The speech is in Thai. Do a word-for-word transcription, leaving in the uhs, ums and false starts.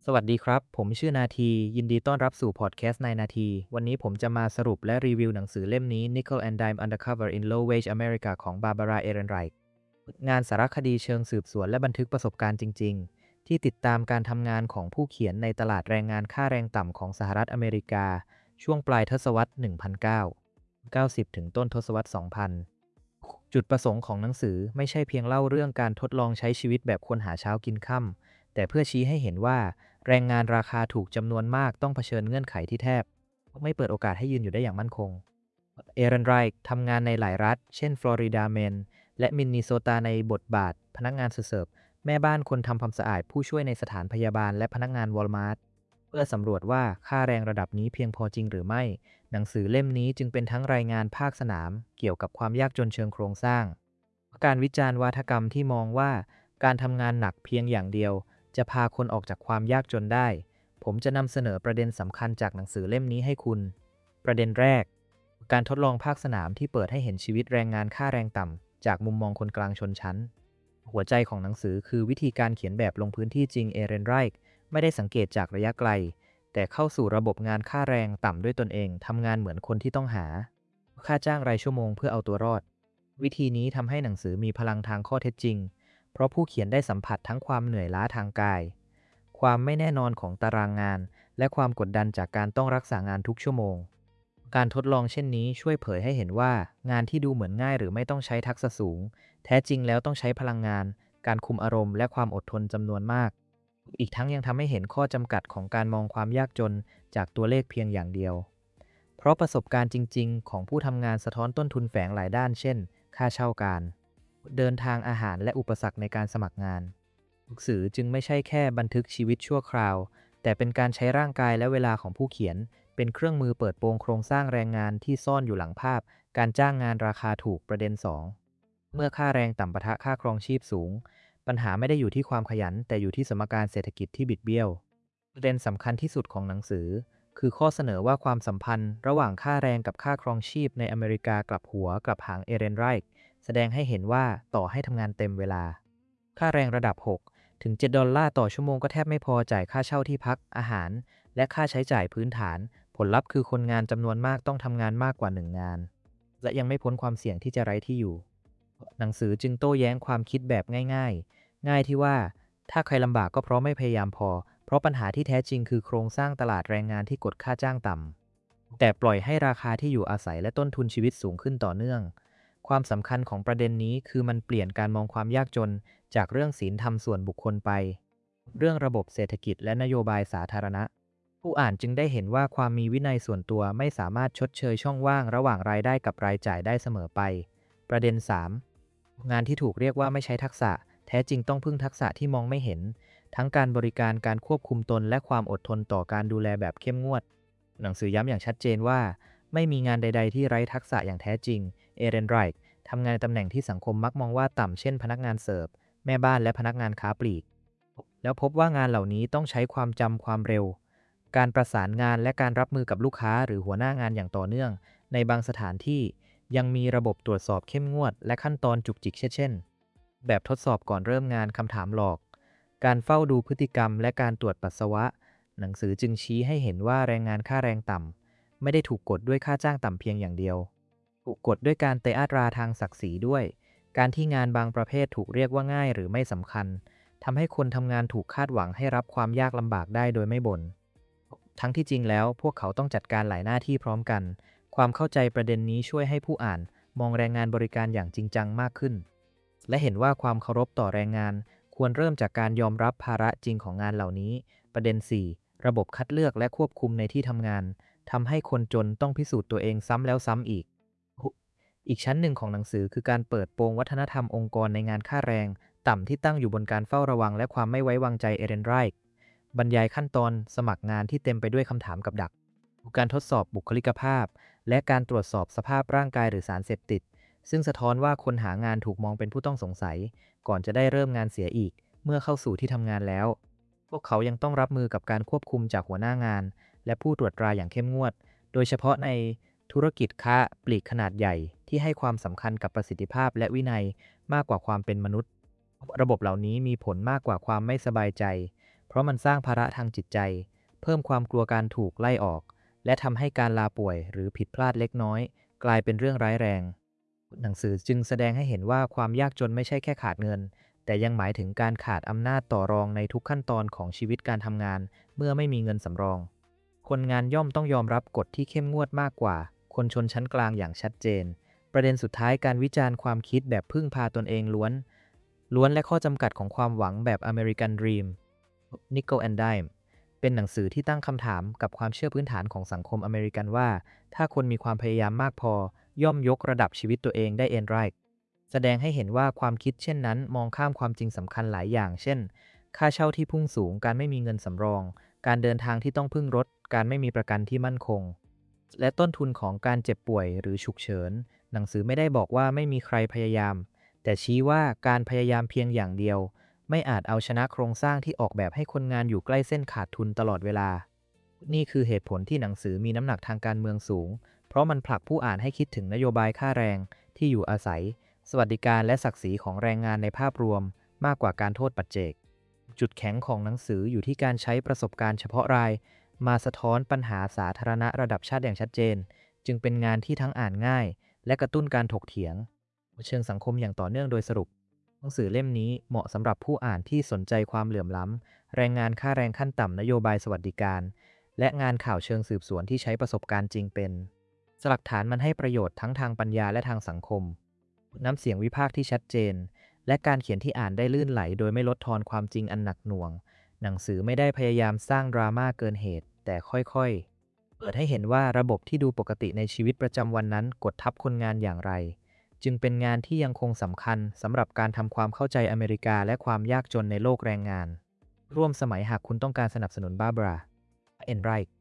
สวัสดีครับ ผมชื่อนาที ยินดีต้อนรับสู่พอดแคสต์ในนาที วันนี้ผมจะมาสรุปและรีวิวหนังสือเล่มนี้ Nickel and Dime Undercover in Low-Wage America ของ Barbara Ehrenreich งานสารคดีเชิงสืบสวนและบันทึกประสบการณ์จริงๆ ที่ติดตามการทำงานของผู้เขียนในตลาดแรงงานค่าแรงต่ำของสหรัฐอเมริกา ช่วงปลายทศวรรษ หนึ่งพันเก้าร้อยเก้าสิบ ถึงต้นทศวรรษ สองพัน จุดประสงค์ของหนังสือไม่ใช่เพียงเล่าเรื่องการทดลองใช้ชีวิตแบบคนหาเช้ากินค่ำแต่เพื่อชี้ให้เห็นว่าแรงงานราคาถูกจำนวนมากต้องเผชิญเงื่อนไขที่แทบไม่เปิดโอกาสให้ยืนอยู่ได้อย่างมั่นคงเอรันไรค์ทำงานในหลายรัฐเช่นฟลอริดาแมนและมินนิโซตาในบทบาทพนักงานเสิร์ฟแม่บ้านคนทำความสะอาดผู้ช่วยในสถานพยาบาลและพนักงานวอลมาร์ทเพื่อสำรวจว่าค่าแรงระดับนี้เพียงพอจริงหรือไม่หนังสือเล่มนี้จึงเป็นทั้งรายงานภาคสนามเกี่ยวกับความยากจนเชิงโครงสร้างการวิจารณ์วาทกรรมที่มองว่าการทำงานหนักเพียงอย่างเดียวจะพาคนออกจากความยากจนได้ผมจะนำเสนอประเด็นสำคัญจากหนังสือเล่มนี้ให้คุณ ประเด็นแรก การทดลองภาคสนามที่เปิดให้เห็นชีวิตแรงงานค่าแรงต่ำจากมุมมองคนกลางชนชั้น หัวใจของหนังสือคือวิธีการเขียนแบบลงพื้นที่จริงเอเรนไรค์ไม่ได้สังเกตจากระยะไกล แต่เข้าสู่ระบบงานค่าแรงต่ำด้วยตนเองทำงานเหมือนคนที่ต้องหาค่าจ้างรายชั่วโมงเพื่อเอาตัวรอด วิธีนี้ทำให้หนังสือมีพลังทางข้อเท็จจริง เพราะผู้เขียนได้สัมผัสทั้งความเหนื่อยล้าทางกาย ความไม่แน่นอนของตารางงาน และความกดดันจากการต้องรักษางานทุกชั่วโมง การทดลองเช่นนี้ช่วยเผยให้เห็นว่างานที่ดูเหมือนง่ายหรือไม่ต้องใช้ทักษะสูง แท้จริงแล้วต้องใช้พลังงาน การคุมอารมณ์และความอดทนจำนวนมาก อีกทั้งยังทำให้เห็นข้อจำกัดของการมองความยากจนจากตัวเลขเพียงอย่างเดียว เพราะประสบการณ์จริงๆของผู้ทำงานสะท้อนต้นทุนแฝงหลายด้านเช่น ค่าเช่าการเดินทางอาหารและอุปสรรคในการสมัครงานหนังสือจึงไม่ใช่แค่บันทึกชีวิตชั่วคราวแต่เป็นการใช้ร่างกายและเวลาของผู้เขียนเป็นเครื่องมือเปิดโปงโครงสร้างแรงงานที่ซ่อนอยู่หลังภาพการจ้างงานราคาถูกประเด็นสองเมื่อค่าแรงต่ำปะทะค่าครองชีพสูงปัญหาไม่ได้อยู่ที่ความขยันแต่อยู่ที่สมการเศรษฐกิจที่บิดเบี้ยวประเด็นสำคัญที่สุดของหนังสือคือข้อเสนอว่าความสัมพันธ์ระหว่างค่าแรงกับค่าครองชีพในอเมริกากลับหัวกลับหางเอเรนไรค์แสดงให้เห็นว่าต่อให้ทำงานเต็มเวลาค่าแรงระดับหกถึงเจ็ดดอลลาร์ต่อชั่วโมงก็แทบไม่พอจ่ายค่าเช่าที่พักอาหารและค่าใช้จ่ายพื้นฐานผลลัพธ์คือคนงานจำนวนมากต้องทำงานมากกว่าหนึ่งงานและยังไม่พ้นความเสี่ยงที่จะไร้ที่อยู่หนังสือจึงโต้แย้งความคิดแบบง่ายๆง่ายที่ว่าถ้าใครลำบากก็เพราะไม่พยายามพอเพราะปัญหาที่แท้จริงคือโครงสร้างตลาดแรงงานที่กดค่าจ้างต่ำแต่ปล่อยให้ราคาที่อยู่อาศัยและต้นทุนชีวิตสูงขึ้นต่อเนื่องความสำคัญของประเด็นนี้คือมันเปลี่ยนการมองความยากจนจากเรื่องศีลธรรมส่วนบุคคลไปเรื่องระบบเศรษฐกิจและนโยบายสาธารณะผู้อ่านจึงได้เห็นว่าความมีวินัยส่วนตัวไม่สามารถชดเชยช่องว่างระหว่างรายได้กับรายจ่ายได้เสมอไปประเด็นสามงานที่ถูกเรียกว่าไม่ใช้ทักษะแท้จริงต้องพึ่งทักษะที่มองไม่เห็นทั้งการบริการการควบคุมตนและความอดทนต่อการดูแลแบบเข้มงวดหนังสือย้ำอย่างชัดเจนว่าไม่มีงานใดๆที่ไร้ทักษะอย่างแท้จริงเอเรนไรค์ทำงานในตำแหน่งที่สังคมมักมองว่าต่ำเช่นพนักงานเสิร์ฟแม่บ้านและพนักงานค้าปลีกแล้วพบว่างานเหล่านี้ต้องใช้ความจำความเร็วการประสานงานและการรับมือกับลูกค้าหรือหัวหน้างานอย่างต่อเนื่องในบางสถานที่ยังมีระบบตรวจสอบเข้มงวดและขั้นตอนจุกจิกเช่นแบบทดสอบก่อนเริ่มงานคำถามหลอกการเฝ้าดูพฤติกรรมและการตรวจปัสสาวะหนังสือจึงชี้ให้เห็นว่าแรงงานค่าแรงต่ำไม่ได้ถูกกดด้วยค่าจ้างต่ำเพียงอย่างเดียวถูกกดด้วยการเตะอัตราทางศักดิ์ศรีด้วยการที่งานบางประเภทถูกเรียกว่าง่ายหรือไม่สำคัญทำให้คนทำงานถูกคาดหวังให้รับความยากลำบากได้โดยไม่บ่นทั้งที่จริงแล้วพวกเขาต้องจัดการหลายหน้าที่พร้อมกันความเข้าใจประเด็นนี้ช่วยให้ผู้อ่านมองแรงงานบริการอย่างจริงจังมากขึ้นและเห็นว่าความเคารพต่อแรงงานควรเริ่มจากการยอมรับภาระจริงของงานเหล่านี้ประเด็นสี่ระบบคัดเลือกและควบคุมในที่ทำงานทำให้คนจนต้องพิสูจน์ตัวเองซ้ำแล้วซ้ำอีกอีกชั้นหนึ่งของหนังสือคือการเปิดโปงวัฒนธรรมองค์กรในงานค่าแรงต่ำที่ตั้งอยู่บนการเฝ้าระวังและความไม่ไว้วางใจเอเรนไรค์บรรยายขั้นตอนสมัครงานที่เต็มไปด้วยคำถามกับดักการทดสอบบุคลิกภาพและการตรวจสอบสภาพร่างกายหรือสารเสพติดซึ่งสะท้อนว่าคนหางานถูกมองเป็นผู้ต้องสงสัยก่อนจะได้เริ่มงานเสียอีกเมื่อเข้าสู่ที่ทำงานแล้วพวกเขายังต้องรับมือกับการควบคุมจากหัวหน้างานและผู้ตรวจตราอย่างเข้มงวดโดยเฉพาะในธุรกิจค้าปลีกขนาดใหญ่ที่ให้ความสำคัญกับประสิทธิภาพและวินัยมากกว่าความเป็นมนุษย์ระบบเหล่านี้มีผลมากกว่าความไม่สบายใจเพราะมันสร้างภาระทางจิตใจ เพิ่มความกลัวการถูกไล่ออก และทำให้การลาป่วยหรือผิดพลาดเล็กน้อยกลายเป็นเรื่องร้ายแรงหนังสือจึงแสดงให้เห็นว่าความยากจนไม่ใช่แค่ขาดเงิน แต่ยังหมายถึงการขาดอำนาจต่อรองในทุกขั้นตอนของชีวิตการทำงานเมื่อไม่มีเงินสำรอง คนงานย่อมต้องยอมรับกฎที่เข้มงวดมากกว่าคนชนชั้นกลางอย่างชัดเจน ประเด็นสุดท้ายการวิจารณ์ความคิดแบบพึ่งพาตนเองล้วน ล้วนและข้อจำกัดของความหวังแบบ American Dream Nickel and Dime เป็นหนังสือที่ตั้งคำถามกับความเชื่อพื้นฐานของสังคมอเมริกันว่า ถ้าคนมีความพยายามมากพอย่อมยกระดับชีวิตตัวเองได้เอนไรแสดงให้เห็นว่าความคิดเช่นนั้นมองข้ามความจริงสำคัญหลายอย่าง เช่น ค่าเช่าที่พุ่งสูง การไม่มีเงินสำรอง การเดินทางที่ต้องพึ่งรถ การไม่มีประกันที่มั่นคง และต้นทุนของการเจ็บป่วยหรือฉุกเฉิน หนังสือไม่ได้บอกว่าไม่มีใครพยายาม แต่ชี้ว่าการพยายามเพียงอย่างเดียวไม่อาจเอาชนะโครงสร้างที่ออกแบบให้คนงานอยู่ใกล้เส้นขาดทุนตลอดเวลา นี่คือเหตุผลที่หนังสือมีน้ำหนักทางการเมืองสูง เพราะมันผลักผู้อ่านให้คิดถึงนโยบายค่าแรงที่อยู่อาศัย สวัสดิการและศักดิ์ศรีของแรงงานในภาพรวมมากกว่าการโทษปัจเจก จุดแข็งของหนังสืออยู่ที่การใช้ประสบการณ์เฉพาะรายมาสะท้อนปัญหาสาธารณะระดับชาติอย่างชัดเจน จึงเป็นงานที่ทั้งอ่านง่ายและกระตุ้นการถกเถียงเชิงสังคมอย่างต่อเนื่องโดยสรุปหนังสือเล่มนี้เหมาะสำหรับผู้อ่านที่สนใจความเหลื่อมล้ำแรงงานค่าแรงขั้นต่ำนโยบายสวัสดิการและงานข่าวเชิงสืบสวนที่ใช้ประสบการณ์จริงเป็นหลักฐานมันให้ประโยชน์ทั้งทางปัญญาและทางสังคมน้ำเสียงวิพากษ์ที่ชัดเจนและการเขียนที่อ่านได้ลื่นไหลโดยไม่ลดทอนความจริงอันหนักหน่วงหนังสือไม่ได้พยายามสร้างดราม่าเกินเหตุแต่ค่อยๆเปิดให้เห็นว่าระบบที่ดูปกติในชีวิตประจำวันนั้นกดทับคนงานอย่างไรจึงเป็นงานที่ยังคงสำคัญสำหรับการทำความเข้าใจอเมริกาและความยากจนในโลกแรงงานร่วมสมัยหากคุณต้องการสนับสนุนบาร์บรา เอ็นไรท์